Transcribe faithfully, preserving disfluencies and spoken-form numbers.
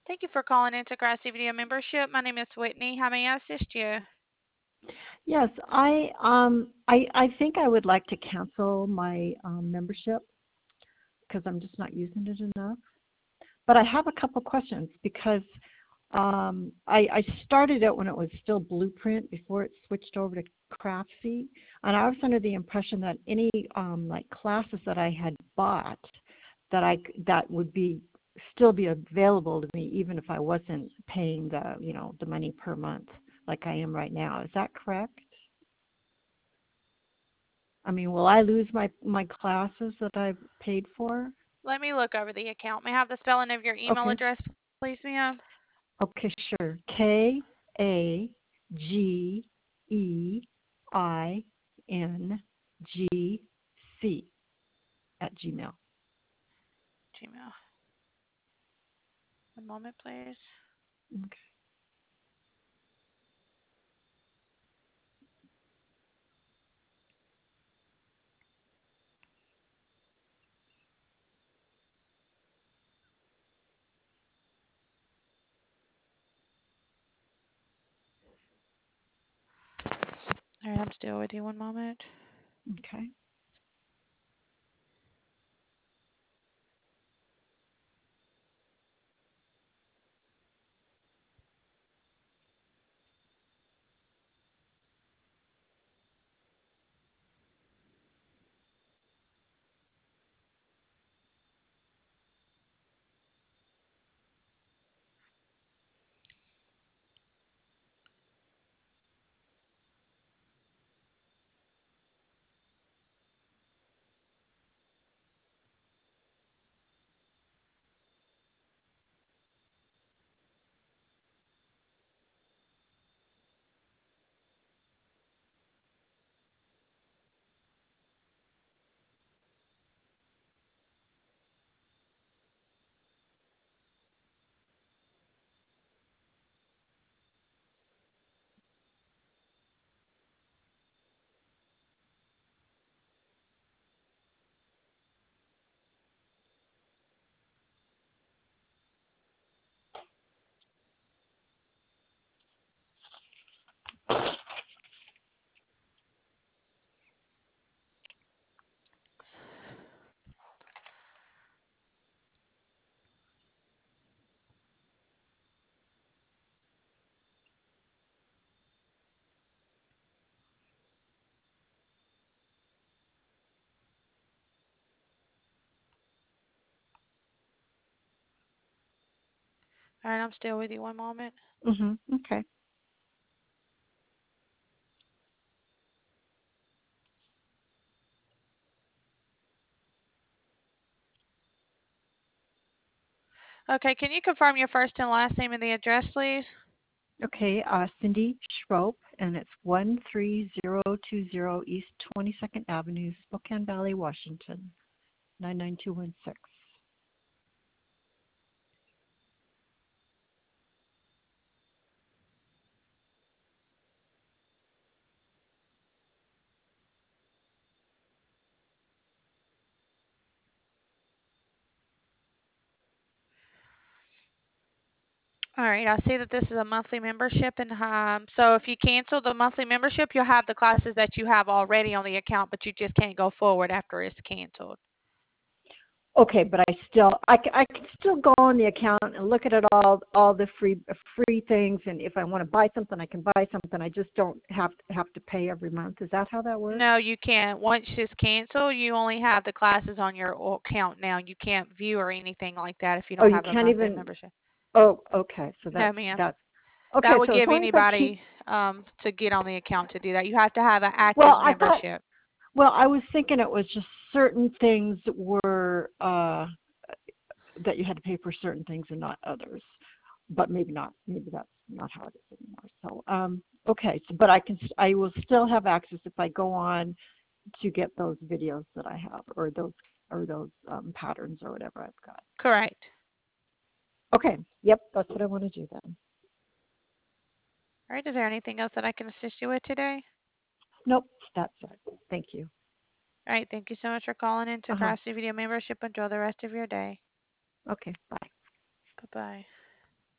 Thank you for calling into Grassy Video Membership. My name is Whitney. How may I assist you? Yes, I um I I think I would like to cancel my um, membership because I'm just not using it enough. But I have a couple questions because um, I, I started it when it was still Blueprint before it switched over to Craftsy, and I was under the impression that any um, like classes that I had bought that I c- that would be still be available to me even if I wasn't paying the you know the money per month like I am right now. Is that correct? I mean, will I lose my my classes that I've paid for? Let me look over the account. May I have the spelling of your email Okay. address, please, ma'am? Okay, sure. K A G E I N G C at Gmail. Gmail. One moment, please. Okay. All right, I'm still with you. One moment. Okay. All right, I'm still with you. One moment. Mhm. Okay. Okay, can you confirm your first and last name and the address, please? Okay. Uh, Cindy Schroep, and it's one three zero two zero East twenty-second Avenue, Spokane Valley, Washington, nine nine two one six. All right, I see that this is a monthly membership, and um, so if you cancel the monthly membership, you'll have the classes that you have already on the account, but you just can't go forward after it's canceled. Okay, but I still I, c- I can still go on the account and look at it all all the free free things, and if I want to buy something, I can buy something. I just don't have to have to pay every month. Is that how that works? No, you can't. Once it's canceled, you only have the classes on your o- account now. You can't view or anything like that if you Oh, don't you have a can't monthly even. membership. Oh, okay. So No, that's ma'am. that's That okay. would So as give long as I keep. anybody um, to get on the account to do that. You have to have an active Well, I thought. membership. Well, I was thinking it was just certain things were uh, that you had to pay for certain things and not others. But maybe not. Maybe that's not how it is anymore. So, um, okay. So, but I can. I will still have access if I go on to get those videos that I have, or those or those um, patterns or whatever I've got. Correct. Okay. Yep. That's what I want to do then. All right. Is there anything else that I can assist you with today? Nope. That's it. Thank you. All right. Thank you so much for calling in to Uh huh. Craftsy Video Membership. Enjoy the rest of your day. Okay. Bye. Bye bye.